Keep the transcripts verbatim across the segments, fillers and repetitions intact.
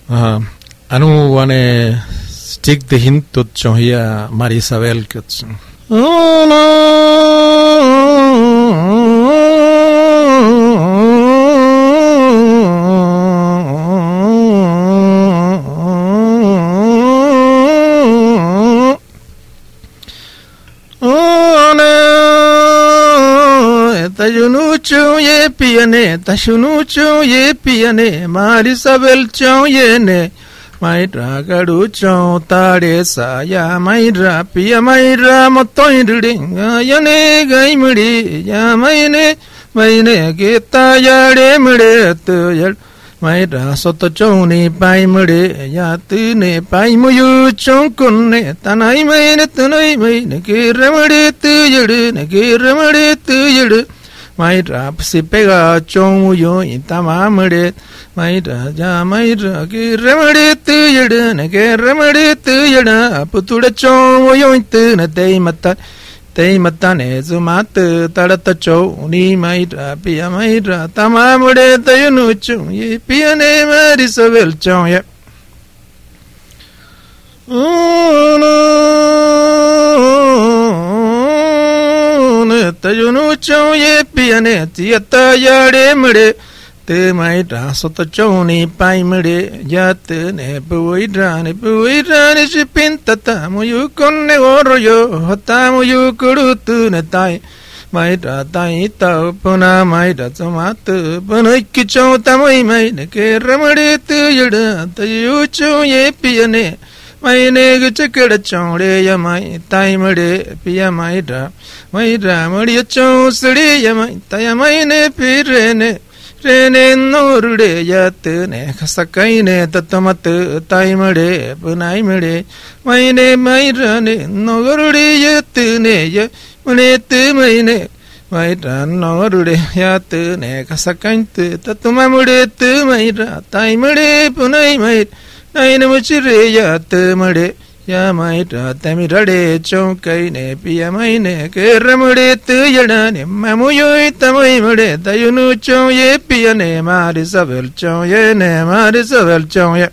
Uh, anu wane stick the hint to chonhia Marisabel kitchen. Oh no. Tayunucho ye piane, tashunucho ye piane, Marisabel chon ye ne, Maitra gaducho tare saya, Maitra pia Maitra motoindring, Yane gaimuri, Yamaine, Maine geta yare mure to yar, Maitra soto choni pai mure, Yatune pai muyu chonkune, Tanai maine, Tanai maine, Kiramade to yadu, Kiramade to yadu. Maitra si pega chong yo intamamade Maitra ja Maitra ki remade tu yada na ke remade tu yada putuda chong yo intu na tei mata tei mata ne zumatu tarata chong ni Maitra pia Maitra tamamade tayunu chong ye pia ne Marisabel chong ya Tayunu chong ye piane tiata yare mure te Maitra soto choni pai mure yate ne puidra ne puidra ne shipintata muyu konne oroyo hota muyu kurutu ne tai Maitra tai tau puna Maitra tomatu punai kichong tamai mai ne ke ramade tu yada tayu chong ye piane Maine guchakada chongle yamai tai mure pia Maitra Maitra muriya chong suri yamai tai maine pirene rene norude yatne khasakaine tatamatu tai mure punai mure maine Maitra ne norude yatne ya mune tu maine Maitra norude yatne khasakainte tatamamure tu Maitra tai mure punai maitra Naina muchire ya te made ya Maitra tamirade chonkai ne pia maine ke ramade tu yada ne mamuyo tamai made tayunu chon ye pia ne Marisabel chon ye ne Marisabel chon ye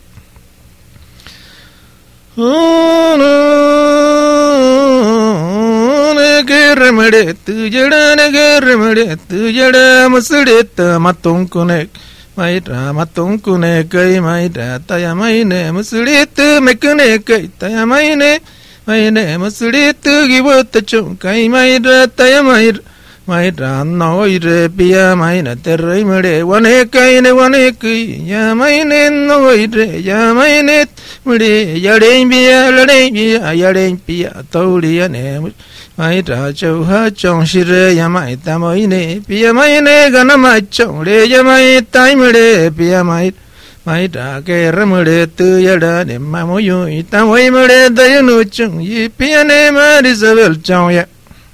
ne ke ramade tu yada ne ke ramade tu yada musde ta matung kunek Maitra matung kune kai Maitra taya maine muslit mekune kai taya maine maine muslit gibot chung kai Maitra taya Maitra Maitra noire pia maina terrai made wane kai ne wane kai ya maine noire ya maine made yade pia lade pia yade pia taulia ne Maitra chauha chong shire yamai tamoine pia maine ganama chong le yamai taimade pia mai Maitra ke ramade tu yada ne mamoyu itamoi made dayunu chung yi pia ne Marisabel chong ya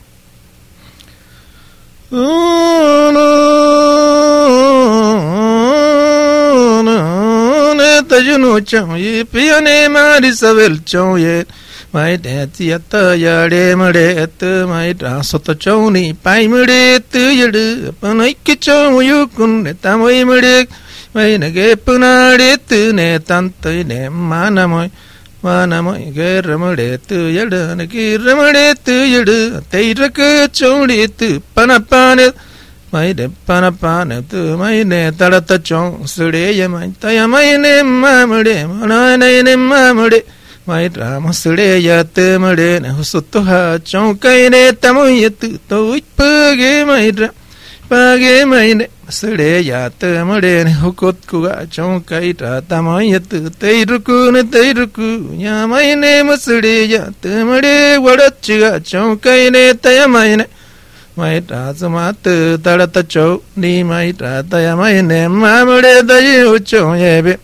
tayunu chong yi pia ne Marisabel chong ye Maitra tiata yade made tu Maitra soto choni pai made tu yadu panai kichong yu kun ne tamoi made maine ge punade tu ne tantai ne manamoi manamoi ge ramade tu yadu ne ki ramade tu yadu teirak choni tu panapane maine panapane tu maine tarata chong sure yamai tayamaine mamade manane ne mamade Maitra musde yate made ne husutuha chonkai ne tamoyatu toit page Maitra page maine musde yate made ne hukot kuga chonkai ta tamoyatu teiruku ne teiruku ya maine musde yate made wadachiga chonkai ne tayamaine Maitra sumatu tarata chou ni Maitra tayamaine mamade dayu chon yebe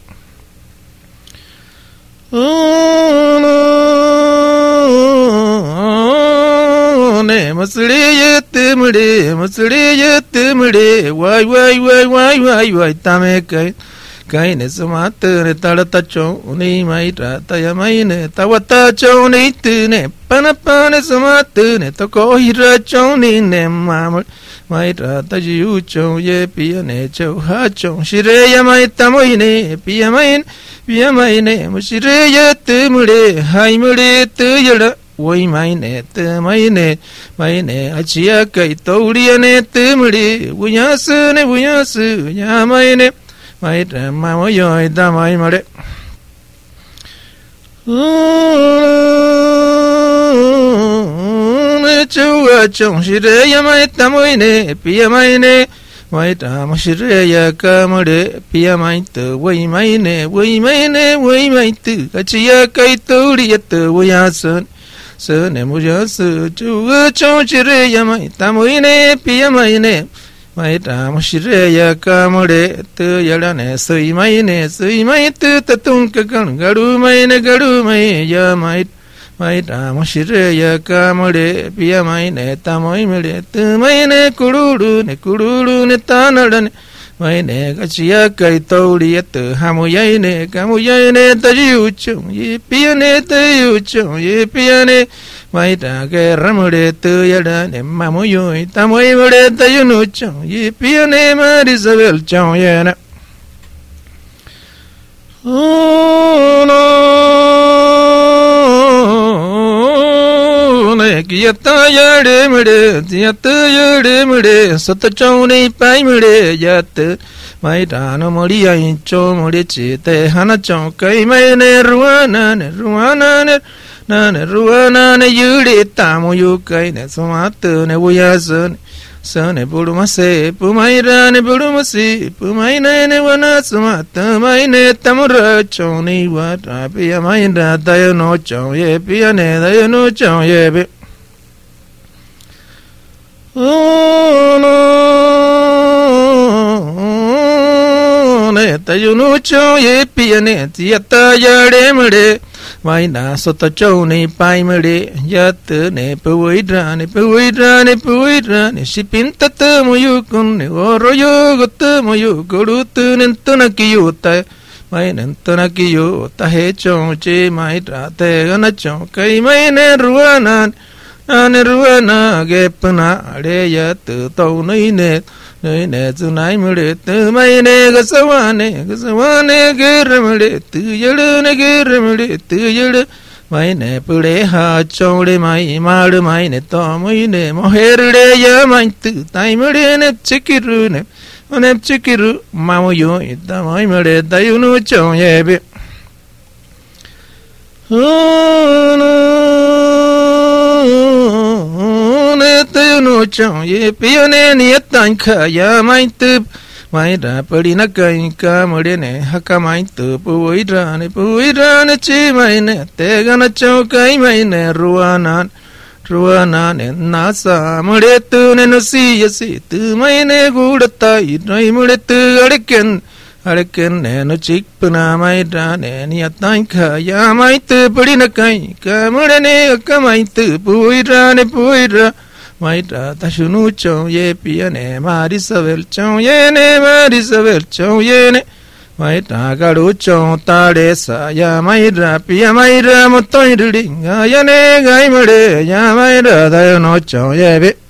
ne musli yete mure musli yete mure wai wai wai wai wai wai tame kai kai ne sumatu ne tarata chon ni Maitra tayamaine tawata chon ni tu ne panapane sumatu ne toko hira chon ni ne mamul mai ra ta jiu chong ye pia ne chau ha chong shire ya mai ta moi ne pia mai pia mai ne mu shire ya te mure hai mure te yada oi mai ne te mai ne mai ne achia kai tauria ne te mure uya su ne uya su ya mai ne mai ra ma mo yoi ta mai mare chua chong shire ya mai ta moi ne pia mai ne mai ta ma shire ya ka mare pia mai tu wei mai ne wei mai ne wei mai tu achia kai tu ri tu wo ya sun sun ne mu ya su chua chong shire ya mai ta moi ne pia mai ne mai ta ma shire ya ka mare tu ya la ne sui mai ne sui mai tu ta tung ka kan garu mai ne garu mai ya mai mai ta ma shire ya ka mare pia mai ne ta moi mare tu mai ne kururu ne kururu ne ta na ne mai ne ka chia kai tau ri tu ha mo yai ne ka mo yai ne ta yu chung ye pia ne ta yu chung ye pia ne mai ta ke ramure tu ya da ne ma mo yu ta moi mare ta yu nu chung ye pia ne ma ri sa vel chung ye na oh no Kiyata yade mide, tiyata yade mide, sata choni pai mide yate. Mai dano mori ai cho mori chite, hana chon kai mai ne ruana ne ruana ne, na ne ruana ne yuri tamo yukai ne somatu ne uyasun. Sane purumase, pumai rane purumasi, pumai ne ne wana sumata, mai ne tamura choni wata, pia mai da dayo no chon ye, pia ne dayo no chon ye be. Oh no, ne tayo no chon ye pia ne tiyata yade mure, mai na sota choni pai mure, yat ne puidra ne puidra ne puidra ne shipinta ta moyu kun ne oro yo gotta moyu gorutu nentana kiyuta, mai nentana kiyuta he chon che mai trate gana chon kai mai ne ruanan. Ane ruana gepna ade ya tu tau nei ne nei ne tu nai mure tu mai ne gasawane gasawane germule tu yele ne germule tu yele mai ne pure ha chode mai mar mai ne to mai ne moherde ya mai tu tai mure ne chikiru ne ne chikiru mamo yo ita mai mure dayunu chon yebe no chong ye pione ni tan kha ya mai tu mai ra pari na kai ka mure ne haka mai tu pui ra ne pui ra ne chi mai ne te ga na chong kai mai ne ruana ruana ne na sa mure tu ne no si ya si tu mai ne gudata i nai mure tu arken arken ne no chik puna mai ra ne ni tan kha ya mai tu pari na kai ka mure ne haka mai tu pui ra ne pui ra mai ta ta shunu chong ye pia ne mari savel chong ye ne mari savel chong ye ne mai ta ga ru chong ta de sa ya mai ra pia mai ra mo toi ri ga ya ne gai mare ya mai ra da no chong ye be